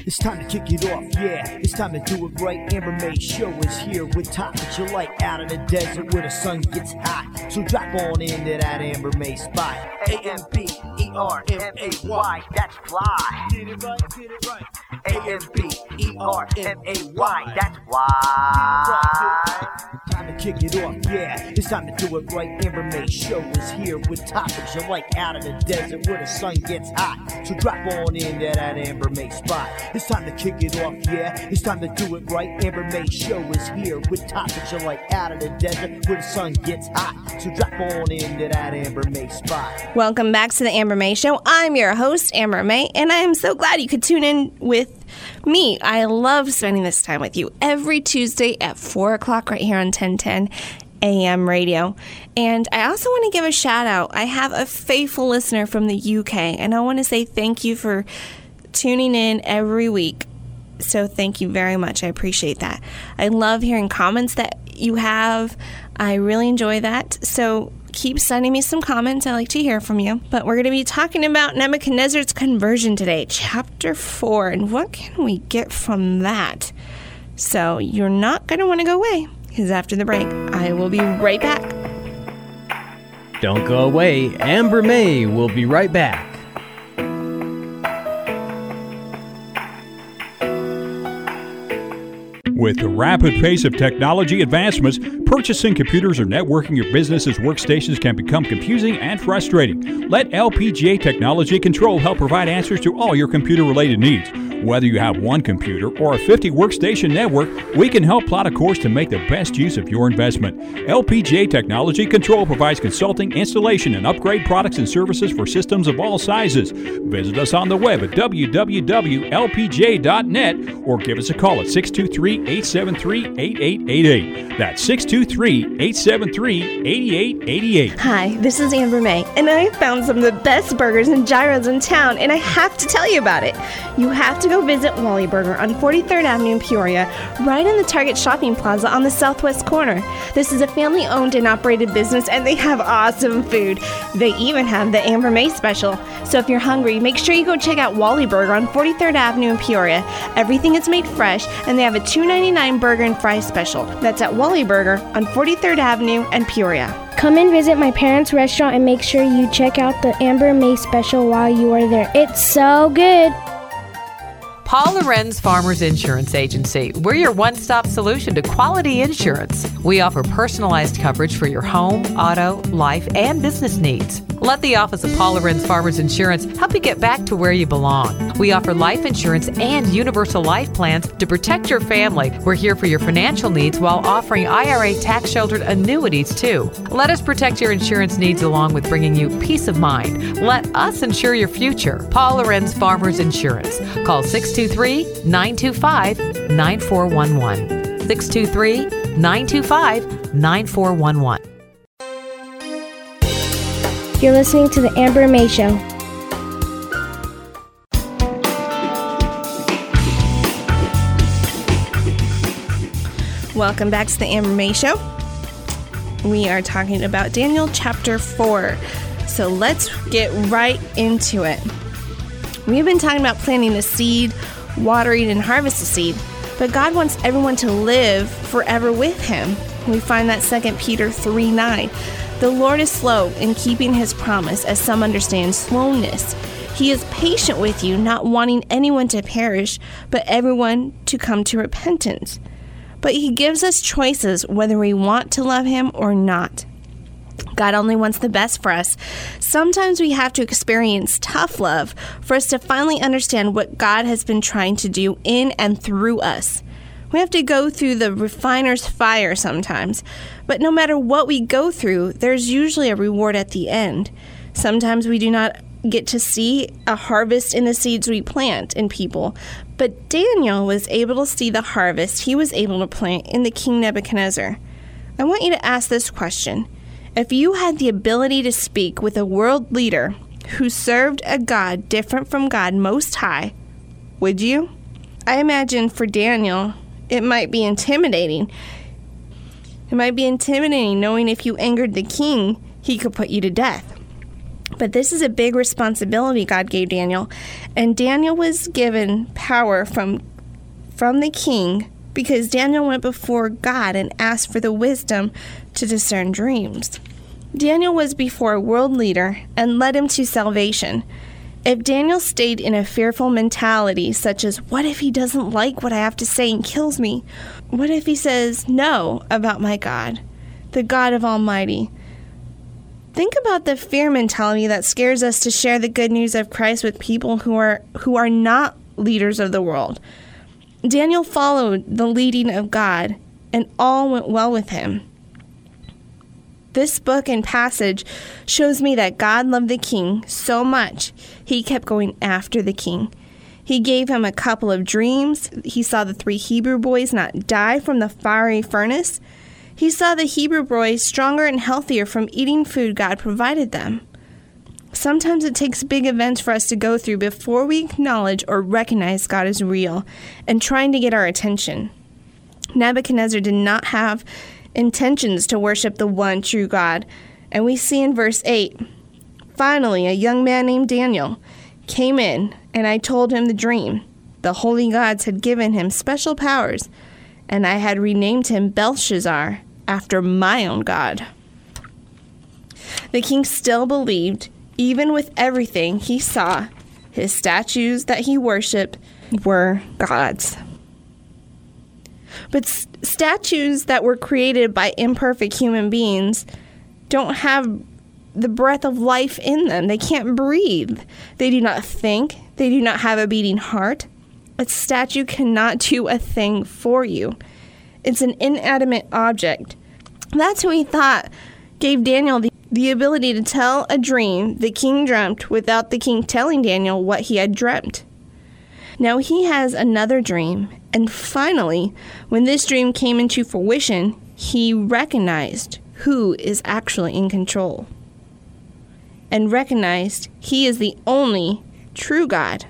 It's time to kick it off, yeah. It's time to do it right. Amber May Show is here with topics you like, out in the desert where the sun gets hot. So drop on into that Amber May spot. A-M-B-E-R-M-A-Y, that's fly. Get it right, get it right. A-M-B-E-R-M-A-Y, that's why. Time to kick it off, yeah. It's time to do it right. Amber May Show is here with topics you like, out in the desert where the sun gets hot. So drop on into that Amber May spot. It's time to kick it off, yeah. It's time to do it right. Amber May Show is here with topics you like, out in the desert where the sun gets hot. So drop on into that Amber May spot. Welcome back to the Amber May Show. I'm your host, Amber May, and I am so glad you could tune in with me. I love spending this time with you every Tuesday at 4 o'clock right here on 1010 AM radio. And I also want to give a shout out. I have a faithful listener from the UK, and I want to say thank you for tuning in every week. So thank you very much. I appreciate that. I love hearing comments that you have. I really enjoy that. So keep sending me some comments. I like to hear from you. But we're going to be talking about Nebuchadnezzar's conversion today, chapter 4. And what can we get from that? So you're not going to want to go away, because after the break, I will be right back. Don't go away. Amber May will be right back. With the rapid pace of technology advancements, purchasing computers or networking your business's workstations can become confusing and frustrating. Let LPGA Technology Control help provide answers to all your computer-related needs. Whether you have one computer or a 50-workstation network, we can help plot a course to make the best use of your investment. LPGA Technology Control provides consulting, installation, and upgrade products and services for systems of all sizes. Visit us on the web at www.lpga.net or give us a call at 623-873-8888. That's 623-873-8888. Hi, this is Amber May, and I found some of the best burgers and gyros in town, and I have to tell you about it. You have to go visit Wally Burger on 43rd Avenue in Peoria, right in the Target Shopping Plaza on the southwest corner. This is a family-owned and operated business, and they have awesome food. They even have the Amber May special. So if you're hungry, make sure you go check out Wally Burger on 43rd Avenue in Peoria. Everything is made fresh, and they have a $2.99 burger and fries special. That's at Wally Burger on 43rd Avenue and Peoria. Come and visit my parents' restaurant and make sure you check out the Amber May special while you are there. It's so good. Paul Lorenz Farmers Insurance Agency. We're your one-stop solution to quality insurance. We offer personalized coverage for your home, auto, life, and business needs. Let the office of Paul Lorenz Farmers Insurance help you get back to where you belong. We offer life insurance and universal life plans to protect your family. We're here for your financial needs while offering IRA tax-sheltered annuities, too. Let us protect your insurance needs along with bringing you peace of mind. Let us insure your future. Paul Lorenz Farmers Insurance. Call 623-925-9411. 623-925-9411. You're listening to the Amber May Show. Welcome back to the Amber May Show. We are talking about Daniel chapter 4. So let's get right into it. We've been talking about planting a seed, watering and harvest a seed, but God wants everyone to live forever with Him. We find that 2 Peter 3:9. The Lord is slow in keeping His promise, as some understand slowness. He is patient with you, not wanting anyone to perish, but everyone to come to repentance. But He gives us choices whether we want to love Him or not. God only wants the best for us. Sometimes we have to experience tough love for us to finally understand what God has been trying to do in and through us. We have to go through the refiner's fire sometimes, but no matter what we go through, there's usually a reward at the end. Sometimes we do not get to see a harvest in the seeds we plant in people, but Daniel was able to see the harvest he was able to plant in the King Nebuchadnezzar. I want you to ask this question. If you had the ability to speak with a world leader who served a God different from God Most High, would you? I imagine for Daniel, it might be intimidating. It might be intimidating knowing if you angered the king, he could put you to death. But this is a big responsibility God gave Daniel, and Daniel was given power from the king because Daniel went before God and asked for the wisdom to discern dreams. Daniel was before a world leader and led him to salvation. If Daniel stayed in a fearful mentality, such as, what if he doesn't like what I have to say and kills me? What if he says no about my God, the God of Almighty? Think about the fear mentality that scares us to share the good news of Christ with people who are not leaders of the world. Daniel followed the leading of God, and all went well with him. This book and passage shows me that God loved the king so much, he kept going after the king. He gave him a couple of dreams. He saw the 3 Hebrew boys not die from the fiery furnace. He saw the Hebrew boys stronger and healthier from eating food God provided them. Sometimes it takes big events for us to go through before we acknowledge or recognize God is real and trying to get our attention. Nebuchadnezzar did not have intentions to worship the one true God, and we see in verse 8, finally, a young man named Daniel came in, and I told him the dream. The holy gods had given him special powers, and I had renamed him Belshazzar after my own God. The king still believed, even with everything he saw, his statues that he worshipped were gods. But statues that were created by imperfect human beings don't have the breath of life in them. They can't breathe. They do not think. They do not have a beating heart. A statue cannot do a thing for you. It's an inanimate object. That's who he thought gave Daniel the ability to tell a dream the king dreamt without the king telling Daniel what he had dreamt. Now he has another dream, and finally, when this dream came into fruition, he recognized who is actually in control and recognized he is the only true God.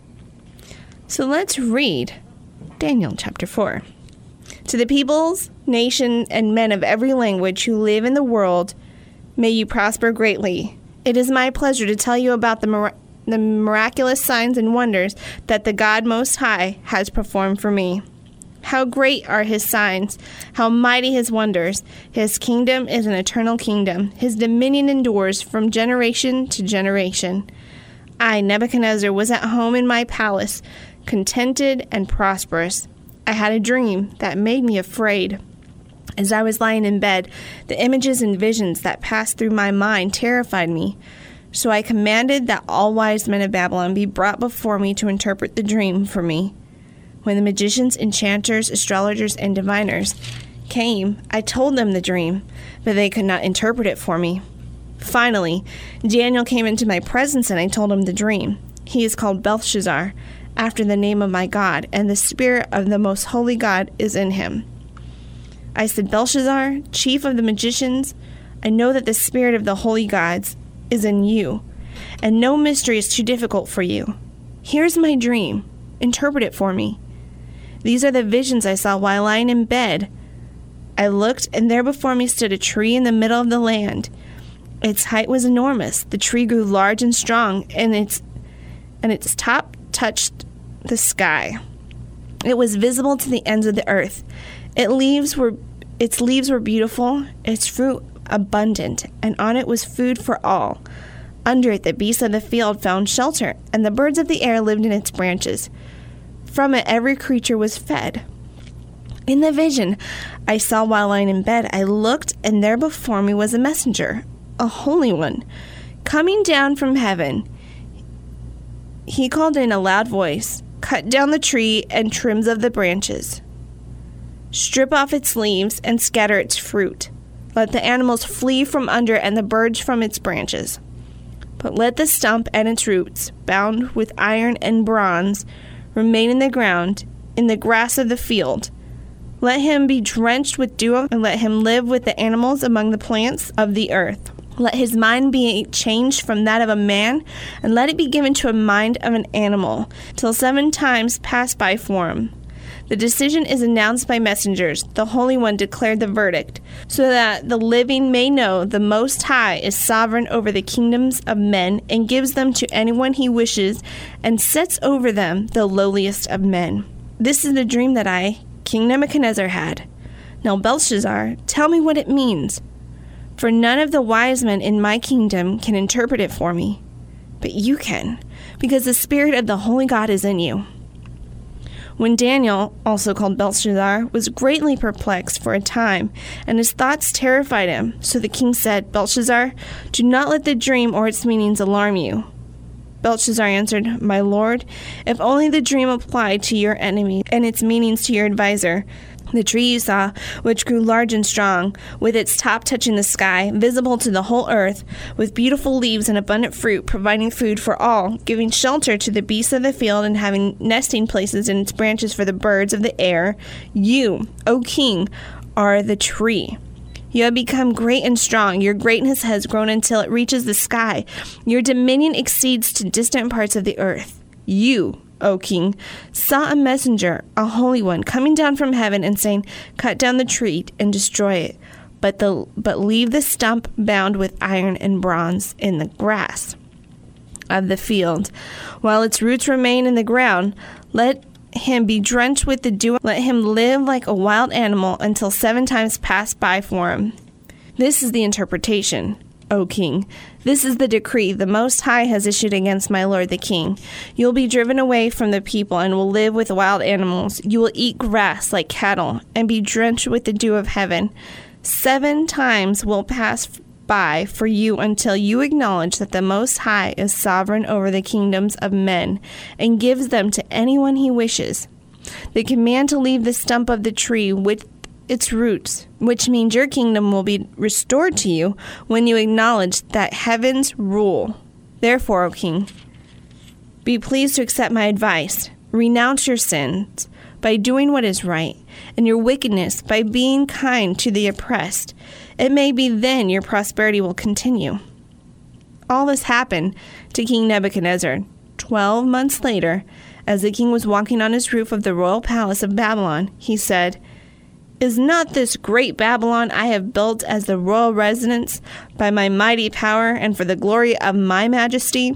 So let's read Daniel chapter 4. To the peoples, nations, and men of every language who live in the world, may you prosper greatly. It is my pleasure to tell you about the miraculous signs and wonders that the God Most High has performed for me. How great are his signs, how mighty his wonders. His kingdom is an eternal kingdom. His dominion endures from generation to generation. I, Nebuchadnezzar, was at home in my palace, contented and prosperous. I had a dream that made me afraid. As I was lying in bed, the images and visions that passed through my mind terrified me. So I commanded that all wise men of Babylon be brought before me to interpret the dream for me. When the magicians, enchanters, astrologers, and diviners came, I told them the dream, but they could not interpret it for me. Finally, Daniel came into my presence, and I told him the dream. He is called Belshazzar, after the name of my God, and the spirit of the most holy God is in him. I said, Belshazzar, chief of the magicians, I know that the spirit of the holy gods is in you, and no mystery is too difficult for you. Here's my dream. Interpret it for me. These are the visions I saw while lying in bed. I looked, and there before me stood a tree in the middle of the land. Its height was enormous. The tree grew large and strong, and its top touched the sky. It was visible to the ends of the earth. Its leaves were beautiful, its fruit abundant, and on it was food for all. Under it the beasts of the field found shelter, and the birds of the air lived in its branches. From it every creature was fed. In the vision I saw while lying in bed, I looked, and there before me was a messenger, a holy one, coming down from heaven. He called in a loud voice, "Cut down the tree and trims of the branches. Strip off its leaves and scatter its fruit. Let the animals flee from under and the birds from its branches. But let the stump and its roots, bound with iron and bronze, remain in the ground, in the grass of the field. Let him be drenched with dew, and let him live with the animals among the plants of the earth. Let his mind be changed from that of a man, and let it be given to a mind of an animal, till 7 times pass by for him. The decision is announced by messengers. The Holy One declared the verdict, so that the living may know the Most High is sovereign over the kingdoms of men and gives them to anyone he wishes and sets over them the lowliest of men. This is the dream that I, King Nebuchadnezzar, had. Now, Belshazzar, tell me what it means. For none of the wise men in my kingdom can interpret it for me. But you can, because the Spirit of the Holy God is in you. When Daniel, also called Belshazzar, was greatly perplexed for a time, and his thoughts terrified him, so the king said, Belshazzar, do not let the dream or its meanings alarm you. Belshazzar answered, My lord, if only the dream applied to your enemy and its meanings to your advisor. The tree you saw, which grew large and strong, with its top touching the sky, visible to the whole earth, with beautiful leaves and abundant fruit, providing food for all, giving shelter to the beasts of the field, and having nesting places in its branches for the birds of the air, you, O king, are the tree. You have become great and strong. Your greatness has grown until it reaches the sky. Your dominion exceeds to distant parts of the earth. You, O king, saw a messenger, a holy one, coming down from heaven and saying, Cut down the tree and destroy it, but leave the stump bound with iron and bronze in the grass of the field. While its roots remain in the ground, let him be drenched with the dew. Let him live like a wild animal until 7 times pass by for him. This is the interpretation, O king. This is the decree the Most High has issued against my lord the king. You will be driven away from the people and will live with wild animals. You will eat grass like cattle and be drenched with the dew of heaven. 7 times will pass by for you until you acknowledge that the Most High is sovereign over the kingdoms of men and gives them to anyone he wishes. The command to leave the stump of the tree with its roots, which means your kingdom will be restored to you when you acknowledge that heavens rule. Therefore, O king, be pleased to accept my advice. Renounce your sins by doing what is right, and your wickedness by being kind to the oppressed. It may be then your prosperity will continue. All this happened to King Nebuchadnezzar. 12 months later, as the king was walking on his roof of the royal palace of Babylon, he said, Is not this great Babylon I have built as the royal residence by my mighty power and for the glory of my majesty?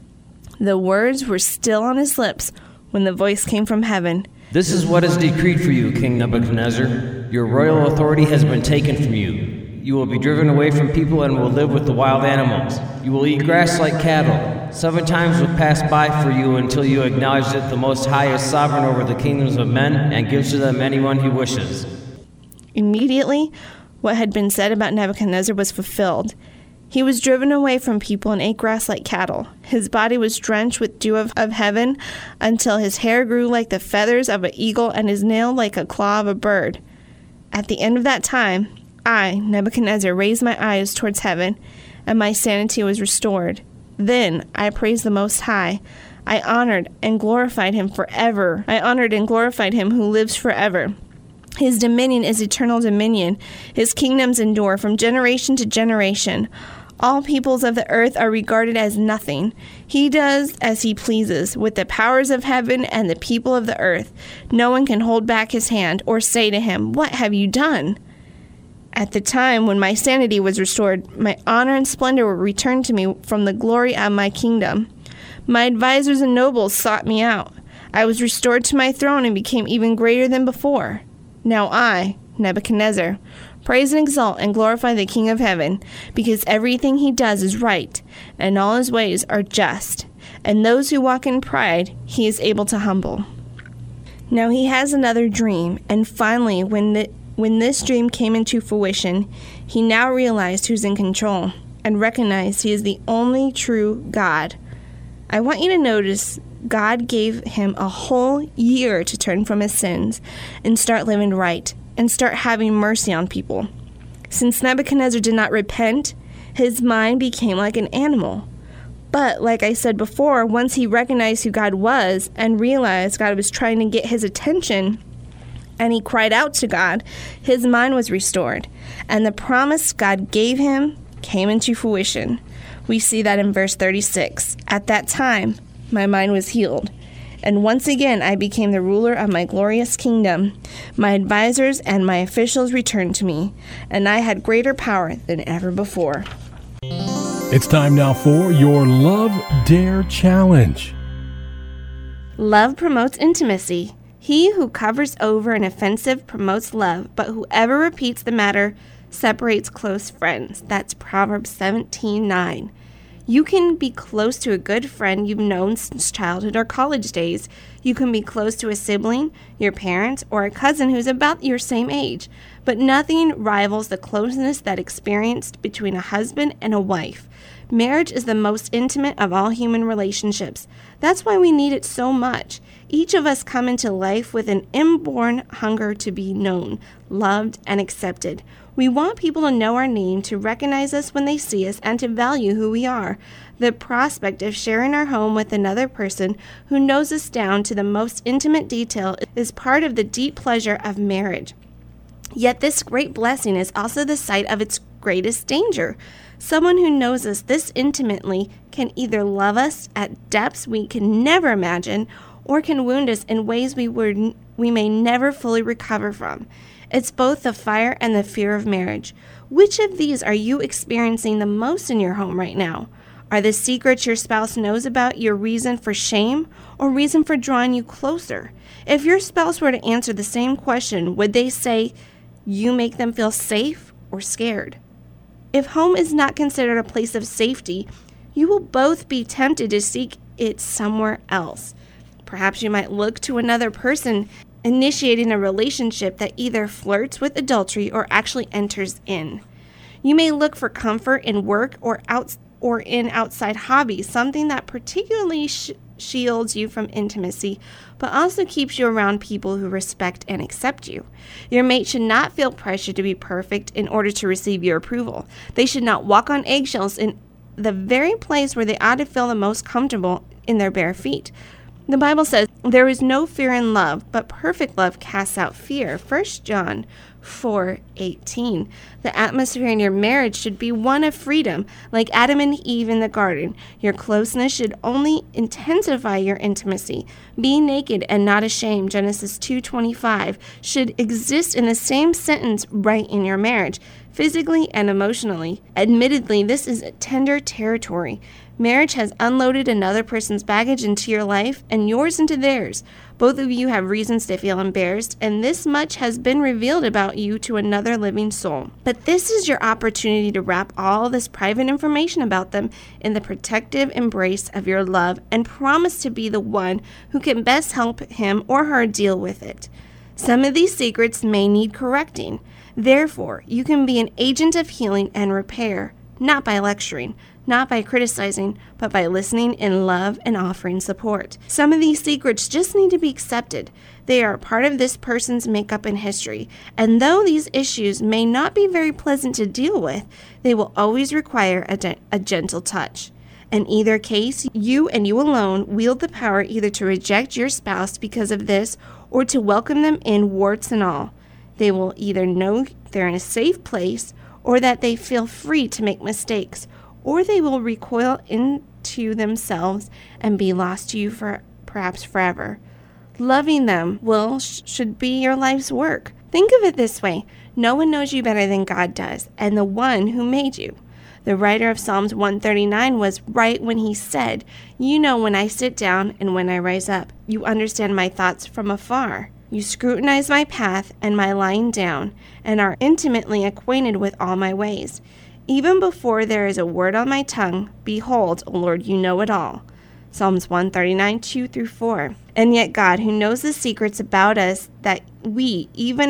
The words were still on his lips when the voice came from heaven. This is what is decreed for you, King Nebuchadnezzar. Your royal authority has been taken from you. You will be driven away from people and will live with the wild animals. You will eat grass like cattle. 7 times will pass by for you until you acknowledge that the Most High is sovereign over the kingdoms of men and gives to them anyone he wishes. Immediately, what had been said about Nebuchadnezzar was fulfilled. He was driven away from people and ate grass like cattle. His body was drenched with dew of heaven until his hair grew like the feathers of an eagle and his nail like a claw of a bird. At the end of that time, I, Nebuchadnezzar, raised my eyes towards heaven, and my sanity was restored. Then I praised the Most High. I honored and glorified him forever. I honored and glorified him who lives forever. His dominion is eternal dominion. His kingdoms endure from generation to generation. All peoples of the earth are regarded as nothing. He does as he pleases with the powers of heaven and the people of the earth. No one can hold back his hand or say to him, What have you done? At the time when my sanity was restored, my honor and splendor were returned to me from the glory of my kingdom. My advisors and nobles sought me out. I was restored to my throne and became even greater than before. Now I, Nebuchadnezzar, praise and exalt and glorify the King of heaven, because everything he does is right, and all his ways are just, and those who walk in pride he is able to humble. Now he has another dream, and finally, when this dream came into fruition, he now realized who's in control, and recognized he is the only true God. I want you to notice God gave him a whole year to turn from his sins and start living right and start having mercy on people. Since Nebuchadnezzar did not repent, his mind became like an animal. But like I said before, once he recognized who God was and realized God was trying to get his attention, and he cried out to God, his mind was restored, and the promise God gave him came into fruition. We see that in verse 36. At that time, my mind was healed, and once again I became the ruler of my glorious kingdom. My advisors and my officials returned to me, and I had greater power than ever before. It's time now for your Love Dare Challenge. Love promotes intimacy. He who covers over an offensive promotes love, but whoever repeats the matter separates close friends. That's Proverbs 17:9. You can be close to a good friend you've known since childhood or college days. You can be close to a sibling, your parents, or a cousin who's about your same age. But nothing rivals the closeness that experienced between a husband and a wife. Marriage is the most intimate of all human relationships. That's why we need it so much. Each of us come into life with an inborn hunger to be known, loved, and accepted. We want people to know our name, to recognize us when they see us, and to value who we are. The prospect of sharing our home with another person who knows us down to the most intimate detail is part of the deep pleasure of marriage. Yet this great blessing is also the site of its greatest danger. Someone who knows us this intimately can either love us at depths we can never imagine, or can wound us in ways we may never fully recover from. It's both the fire and the fear of marriage. Which of these are you experiencing the most in your home right now? Are the secrets your spouse knows about your reason for shame or reason for drawing you closer? If your spouse were to answer the same question, would they say you make them feel safe or scared? If home is not considered a place of safety, you will both be tempted to seek it somewhere else. Perhaps you might look to another person, initiating a relationship that either flirts with adultery or actually enters in. You may look for comfort in work or in outside hobbies, something that particularly shields you from intimacy, but also keeps you around people who respect and accept you. Your mate should not feel pressure to be perfect in order to receive your approval. They should not walk on eggshells in the very place where they ought to feel the most comfortable in their bare feet. The Bible says, there is no fear in love, but perfect love casts out fear. 1 John 4:18. The atmosphere in your marriage should be one of freedom, like Adam and Eve in the garden. Your closeness should only intensify your intimacy. Being naked and not ashamed, Genesis 2:25, should exist in the same sentence right in your marriage, physically and emotionally. Admittedly, this is tender territory. Marriage has unloaded another person's baggage into your life and yours into theirs. Both of you have reasons to feel embarrassed, and this much has been revealed about you to another living soul. But this is your opportunity to wrap all this private information about them in the protective embrace of your love and promise to be the one who can best help him or her deal with it. Some of these secrets may need correcting. Therefore, you can be an agent of healing and repair, not by lecturing, not by criticizing, but by listening in love and offering support. Some of these secrets just need to be accepted. They are part of this person's makeup and history, and though these issues may not be very pleasant to deal with, they will always require a gentle touch. In either case, you and you alone wield the power either to reject your spouse because of this or to welcome them in, warts and all. They will either know they're in a safe place or that they feel free to make mistakes, or they will recoil into themselves and be lost to you for perhaps forever. Loving them should be your life's work. Think of it this way. No one knows you better than God does, and the one who made you. The writer of Psalms 139 was right when he said, "You know when I sit down and when I rise up. You understand my thoughts from afar. You scrutinize my path and my lying down, and are intimately acquainted with all my ways. Even before there is a word on my tongue, behold, O Lord, you know it all." Psalms 139, 2-4. And yet God, who knows the secrets about us that we even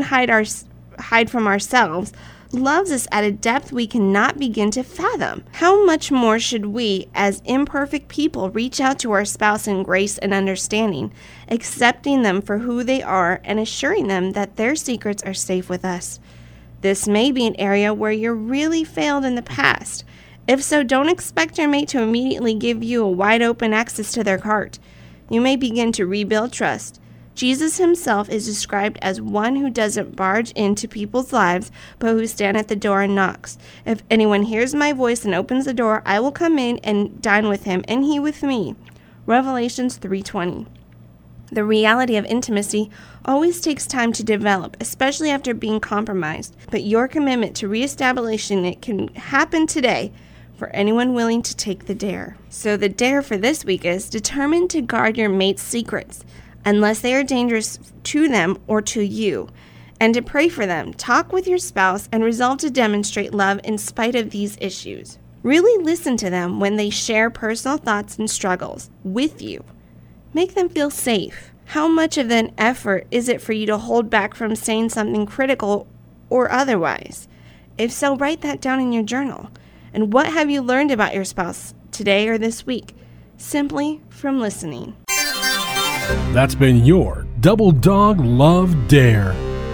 hide from ourselves, loves us at a depth we cannot begin to fathom. How much more should we, as imperfect people, reach out to our spouse in grace and understanding, accepting them for who they are and assuring them that their secrets are safe with us? This may be an area where you really failed in the past. If so, don't expect your mate to immediately give you a wide open access to their heart. You may begin to rebuild trust. Jesus himself is described as one who doesn't barge into people's lives, but who stands at the door and knocks. If anyone hears my voice and opens the door, I will come in and dine with him, and he with me. Revelations 3:20. The reality of intimacy always takes time to develop, especially after being compromised, but your commitment to reestablishing it can happen today for anyone willing to take the dare. So the dare for this week is determine to guard your mate's secrets, unless they are dangerous to them or to you, and to pray for them. Talk with your spouse and resolve to demonstrate love in spite of these issues. Really listen to them when they share personal thoughts and struggles with you. Make them feel safe. How much of an effort is it for you to hold back from saying something critical or otherwise? If so, write that down in your journal. And what have you learned about your spouse today or this week? Simply from listening. That's been your Double Dog Love Dare.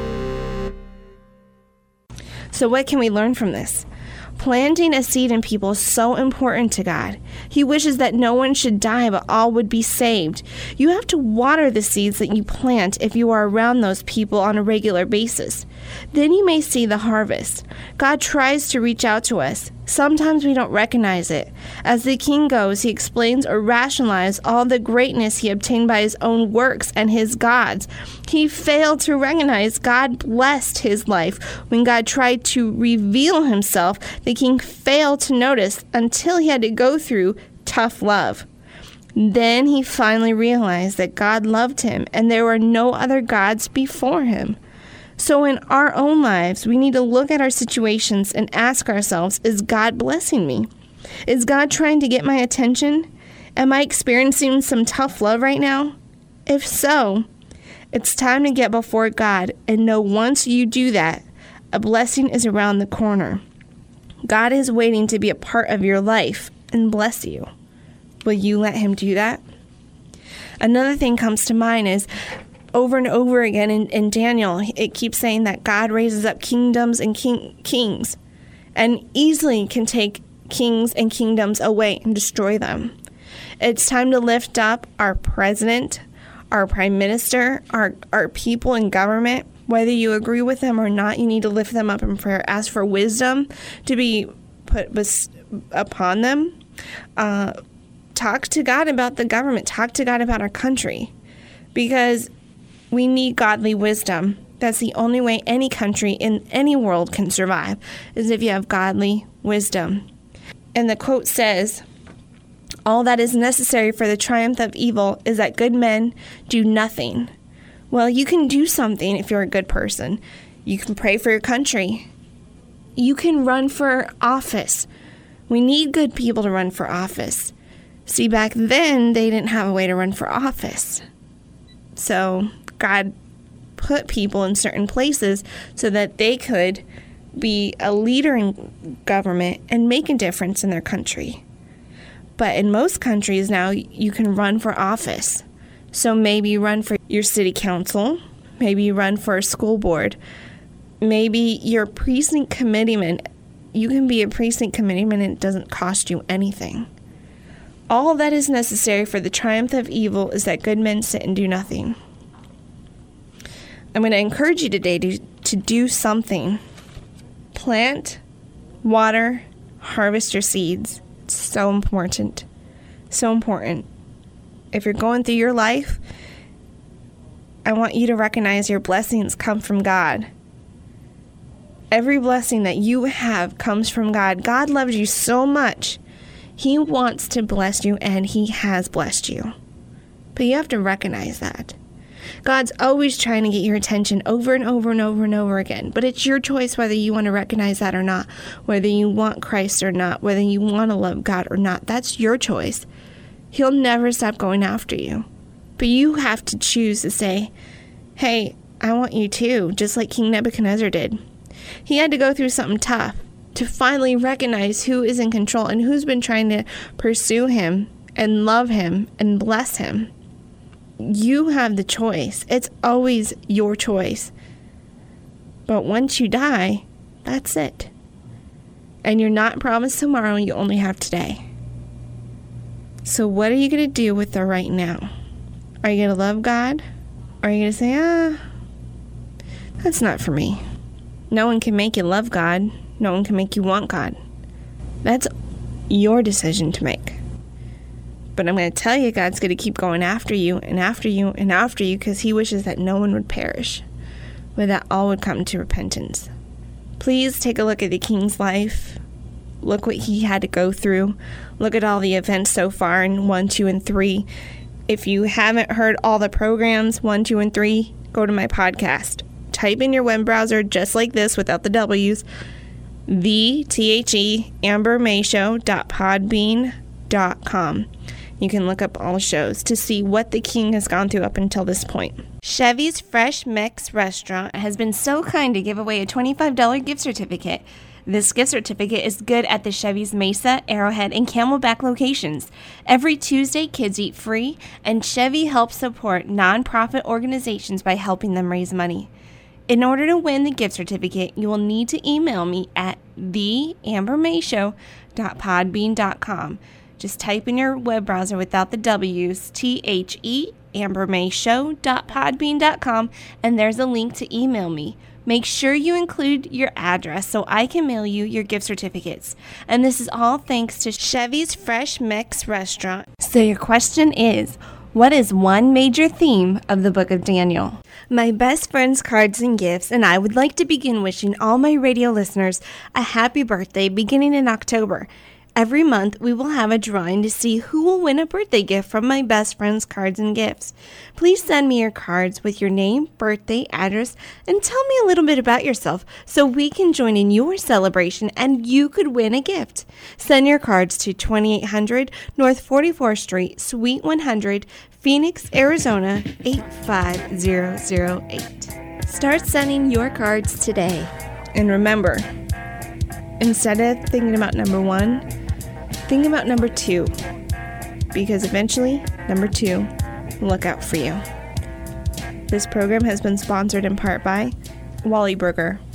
So what can we learn from this? Planting a seed in people is so important to God. He wishes that no one should die, but all would be saved. You have to water the seeds that you plant if you are around those people on a regular basis. Then you may see the harvest. God tries to reach out to us. Sometimes we don't recognize it. As the king goes, he explains or rationalizes all the greatness he obtained by his own works and his gods. He failed to recognize God blessed his life. When God tried to reveal himself, the king failed to notice until he had to go through tough love. Then he finally realized that God loved him and there were no other gods before him. So in our own lives, we need to look at our situations and ask ourselves, is God blessing me? Is God trying to get my attention? Am I experiencing some tough love right now? If so, it's time to get before God and know once you do that, a blessing is around the corner. God is waiting to be a part of your life and bless you. Will you let him do that? Another thing comes to mind is over and over again in Daniel, it keeps saying that God raises up kingdoms and kings and easily can take kings and kingdoms away and destroy them. It's time to lift up our president, our prime minister, our people in government. Whether you agree with them or not, you need to lift them up in prayer. Ask for wisdom to be put upon them. Talk to God about the government. Talk to God about our country, because we need godly wisdom. That's the only way any country in any world can survive, is if you have godly wisdom. And the quote says, "All that is necessary for the triumph of evil is that good men do nothing." Well, you can do something if you're a good person. You can pray for your country. You can run for office. We need good people to run for office. See, back then, they didn't have a way to run for office. So God put people in certain places so that they could be a leader in government and make a difference in their country. But in most countries now, you can run for office. So maybe you run for your city council, maybe you run for a school board, maybe you're a precinct committeeman. You can be a precinct committeeman and it doesn't cost you anything. All that is necessary for the triumph of evil is that good men sit and do nothing. I'm going to encourage you today to do something. Plant, water, harvest your seeds. It's so important. So important. If you're going through your life, I want you to recognize your blessings come from God. Every blessing that you have comes from God. God loves you so much. He wants to bless you, and He has blessed you. But you have to recognize that. God's always trying to get your attention over and over and over and over again. But it's your choice whether you want to recognize that or not, whether you want Christ or not, whether you want to love God or not. That's your choice. He'll never stop going after you. But you have to choose to say, hey, I want you too, just like King Nebuchadnezzar did. He had to go through something tough to finally recognize who is in control and who's been trying to pursue him and love him and bless him. You have the choice. It's always your choice. But once you die, that's it. And you're not promised tomorrow, you only have today. So what are you going to do with the right now? Are you going to love God? Or are you going to say, that's not for me? No one can make you love God. No one can make you want God. That's your decision to make. But I'm going to tell you, God's going to keep going after you and after you and after you because he wishes that no one would perish, but that all would come to repentance. Please take a look at the king's life. Look what he had to go through. Look at all the events so far in 1, 2, and 3. If you haven't heard all the programs, 1, 2, and 3, go to my podcast. Type in your web browser just like this without the W's, ambermayshow.podbean.com. You can look up all shows to see what the king has gone through up until this point. Chevy's Fresh Mix Restaurant has been so kind to give away a $25 gift certificate. This gift certificate is good at the Chevy's Mesa, Arrowhead, and Camelback locations. Every Tuesday, kids eat free, and Chevy helps support nonprofit organizations by helping them raise money. In order to win the gift certificate, you will need to email me at theambermayshow.podbean.com. Just type in your web browser without the W's, ambermayshow.podbean.com, and there's a link to email me. Make sure you include your address so I can mail you your gift certificates. And this is all thanks to Chevy's Fresh Mix Restaurant. So your question is, what is one major theme of the book of Daniel? My best friend's cards and gifts, and I would like to begin wishing all my radio listeners a happy birthday beginning in October. Every month, we will have a drawing to see who will win a birthday gift from my best friend's cards and gifts. Please send me your cards with your name, birthday, address, and tell me a little bit about yourself so we can join in your celebration and you could win a gift. Send your cards to 2800 North 44th Street, Suite 100, Phoenix, Arizona, 85008. Start sending your cards today. And remember, instead of thinking about number 1, think about number 2, because eventually number 2 will look out for you. This program has been sponsored in part by Wally Burger.